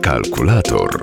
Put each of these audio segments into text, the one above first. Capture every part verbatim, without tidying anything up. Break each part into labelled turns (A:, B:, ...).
A: Kalkulator.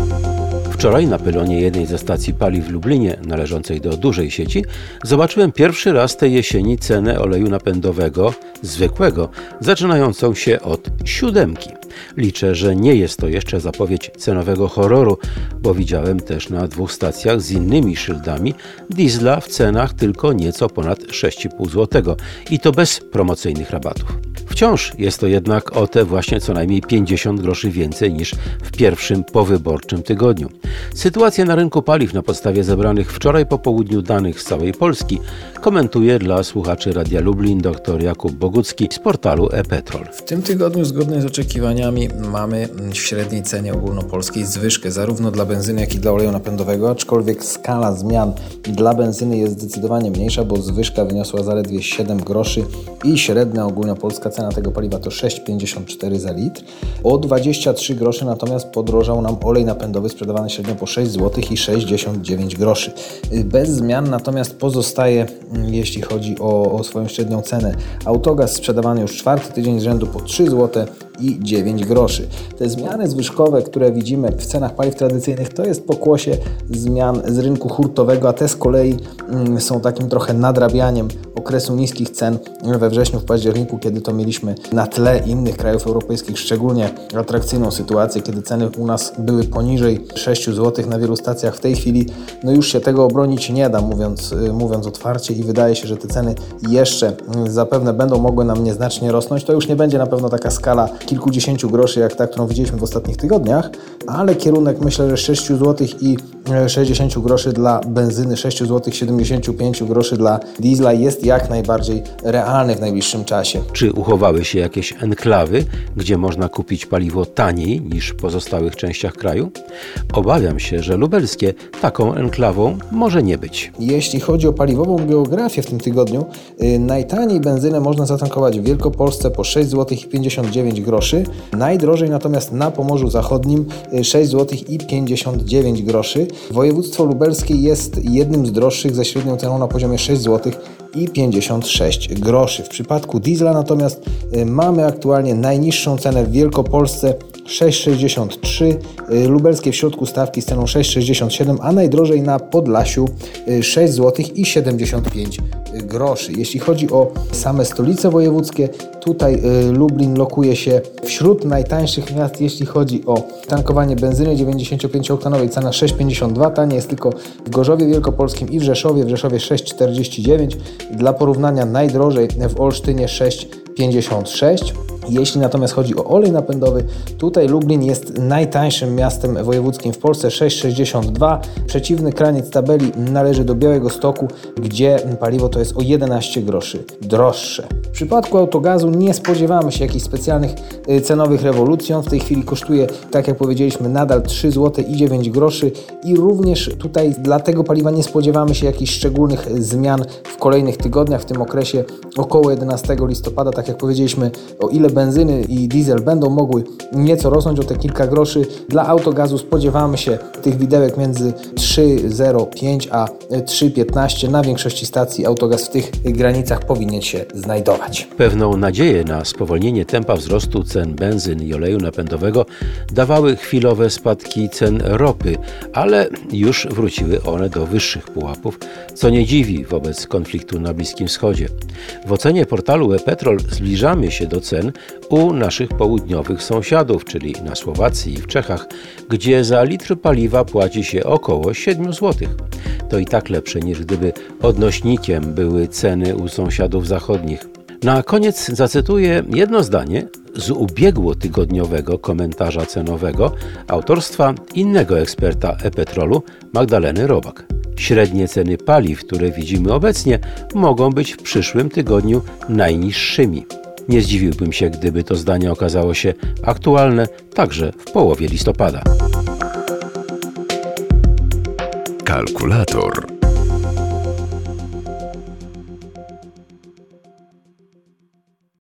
B: Wczoraj na pylonie jednej ze stacji paliw w Lublinie, należącej do dużej sieci, zobaczyłem pierwszy raz tej jesieni cenę oleju napędowego, zwykłego, zaczynającą się od siódemki. Liczę, że nie jest to jeszcze zapowiedź cenowego horroru, bo widziałem też na dwóch stacjach z innymi szyldami diesla w cenach tylko nieco ponad sześć i pół złotego i to bez promocyjnych rabatów. Wciąż jest to jednak o te właśnie co najmniej pięćdziesiąt groszy więcej niż w pierwszym powyborczym tygodniu. Sytuację na rynku paliw na podstawie zebranych wczoraj po południu danych z całej Polski komentuje dla słuchaczy Radia Lublin dr Jakub Bogucki z portalu ePetrol.
C: W tym tygodniu zgodnie z oczekiwaniami mamy w średniej cenie ogólnopolskiej zwyżkę zarówno dla benzyny, jak i dla oleju napędowego, aczkolwiek skala zmian dla benzyny jest zdecydowanie mniejsza, bo zwyżka wyniosła zaledwie siedem groszy i średnia ogólnopolska cena tego paliwa to sześć pięćdziesiąt cztery za litr. O dwadzieścia trzy groszy natomiast podrożał nam olej napędowy sprzedawany średnio po sześć złotych i sześćdziesiąt dziewięć groszy. Bez zmian natomiast pozostaje, jeśli chodzi o, o swoją średnią cenę, autogaz sprzedawany już czwarty tydzień z rzędu po trzy złote i dziewięć groszy. Te zmiany zwyżkowe, które widzimy w cenach paliw tradycyjnych, to jest pokłosie zmian z rynku hurtowego, a te z kolei mm, są takim trochę nadrabianiem okresu niskich cen we wrześniu, w październiku, kiedy to mieliśmy na tle innych krajów europejskich szczególnie atrakcyjną sytuację, kiedy ceny u nas były poniżej sześć złotych na wielu stacjach. W tej chwili no już się tego obronić nie da, mówiąc, mówiąc otwarcie, i wydaje się, że te ceny jeszcze zapewne będą mogły nam nieznacznie rosnąć. To już nie będzie na pewno taka skala kilkudziesięciu groszy jak ta, którą widzieliśmy w ostatnich tygodniach, ale kierunek myślę, że sześć złotych i sześćdziesiąt groszy dla benzyny, sześć złotych siedemdziesiąt pięć groszy dla diesla jest jak najbardziej realny w najbliższym czasie.
B: Czy uchowały się jakieś enklawy, gdzie można kupić paliwo taniej niż w pozostałych częściach kraju? Obawiam się, że lubelskie taką enklawą może nie być.
C: Jeśli chodzi o paliwową geografię w tym tygodniu, yy, najtaniej benzynę można zatankować w Wielkopolsce po sześć złotych i pięćdziesiąt dziewięć groszy, najdrożej natomiast na Pomorzu Zachodnim yy, sześć złotych i pięćdziesiąt dziewięć groszy. Województwo lubelskie jest jednym z droższych ze średnią ceną na poziomie sześć złotych i pięćdziesiąt sześć groszy. W przypadku diesla natomiast y, mamy aktualnie najniższą cenę w Wielkopolsce sześć sześćdziesiąt trzy, y, lubelskie w środku stawki z ceną sześć sześćdziesiąt siedem, a najdrożej na Podlasiu y, sześć złotych i siedemdziesiąt pięć groszy. Jeśli chodzi o same stolice wojewódzkie, tutaj y, Lublin lokuje się wśród najtańszych miast, jeśli chodzi o tankowanie benzyny dziewięćdziesięciopięciooktanowej, cena sześć pięćdziesiąt dwa, taniej jest tylko w Gorzowie Wielkopolskim i w Rzeszowie, w Rzeszowie sześć czterdzieści dziewięć, dla porównania najdrożej w Olsztynie sześć pięćdziesiąt sześć. Jeśli natomiast chodzi o olej napędowy, tutaj Lublin jest najtańszym miastem wojewódzkim w Polsce, sześć sześćdziesiąt dwa. Przeciwny kraniec tabeli należy do Białegostoku, gdzie paliwo to jest o jedenaście groszy droższe. W przypadku autogazu nie spodziewamy się jakichś specjalnych cenowych rewolucji. On w tej chwili kosztuje, tak jak powiedzieliśmy, nadal trzy złote i dziewięć groszy i również tutaj dla tego paliwa nie spodziewamy się jakichś szczególnych zmian w kolejnych tygodniach, w tym okresie około jedenastego listopada, tak jak powiedzieliśmy, o ile benzyny i diesel będą mogły nieco rosnąć o te kilka groszy, dla autogazu spodziewamy się tych widełek między trzy zero pięć a trzy piętnaście. Na większości stacji autogaz w tych granicach powinien się znajdować.
B: Pewną nadzieję na spowolnienie tempa wzrostu cen benzyn i oleju napędowego dawały chwilowe spadki cen ropy, ale już wróciły one do wyższych pułapów, co nie dziwi wobec konfliktu na Bliskim Wschodzie. W ocenie portalu ePetrol zbliżamy się do cen u naszych południowych sąsiadów, czyli na Słowacji i w Czechach, gdzie za litr paliwa płaci się około siedem złotych. To i tak lepsze, niż gdyby odnośnikiem były ceny u sąsiadów zachodnich. Na koniec zacytuję jedno zdanie z ubiegłotygodniowego komentarza cenowego autorstwa innego eksperta ePetrolu, Magdaleny Robak. Średnie ceny paliw, które widzimy obecnie, mogą być w przyszłym tygodniu najniższymi. Nie zdziwiłbym się, gdyby to zdanie okazało się aktualne także w połowie listopada.
A: Kalkulator.